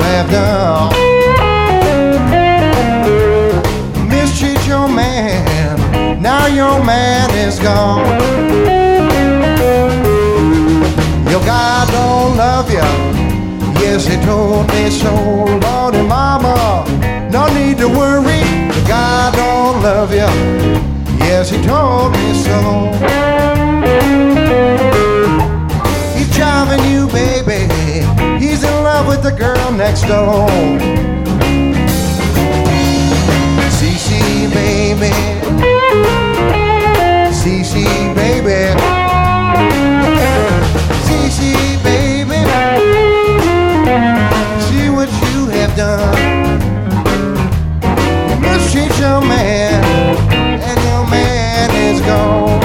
have done. Mistreat your man, now your man is gone. Your God don't love you, yes, he told me so. Lord and mama, no need to worry. Your God don't love you, yes, he told me so. He's driving you, baby, he's in love with the girl next door. CC, baby, CC, baby, CC, baby, see what you have done. You mistreat your man, and your man is gone.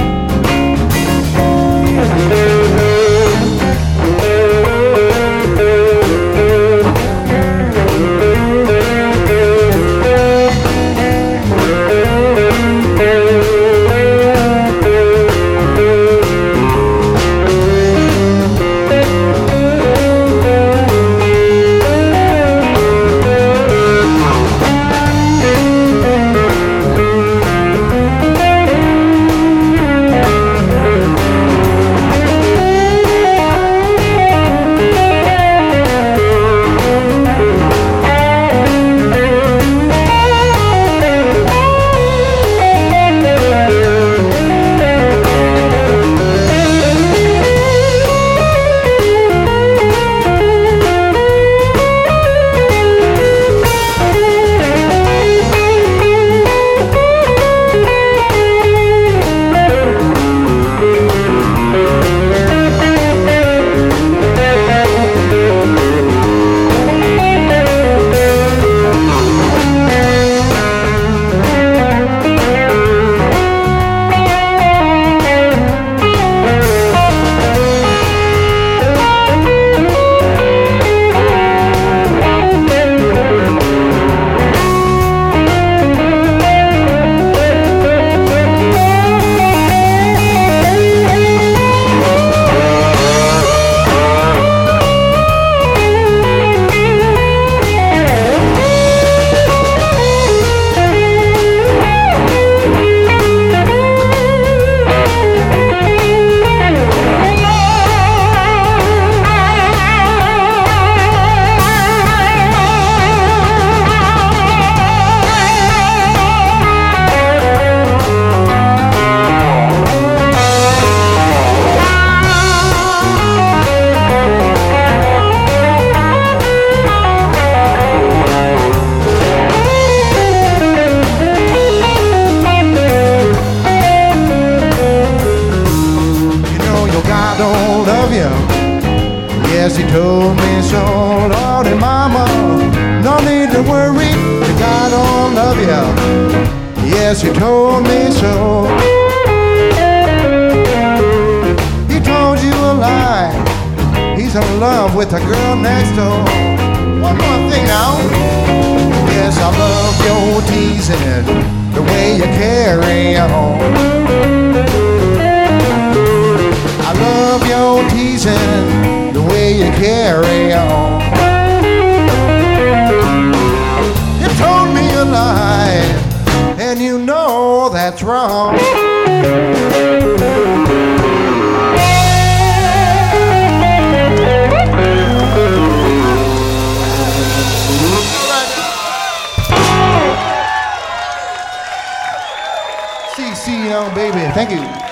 Yes, he told me so. Lord and mama, no need to worry, the God don't love you. Yes, he told me so. He told you a lie, he's in love with the girl next door. One more thing now. Yes, I love your teasing, the way you carry on. I love your teasing, the way you carry on. You told me a lie, and you know that's wrong. CC, young baby, thank you.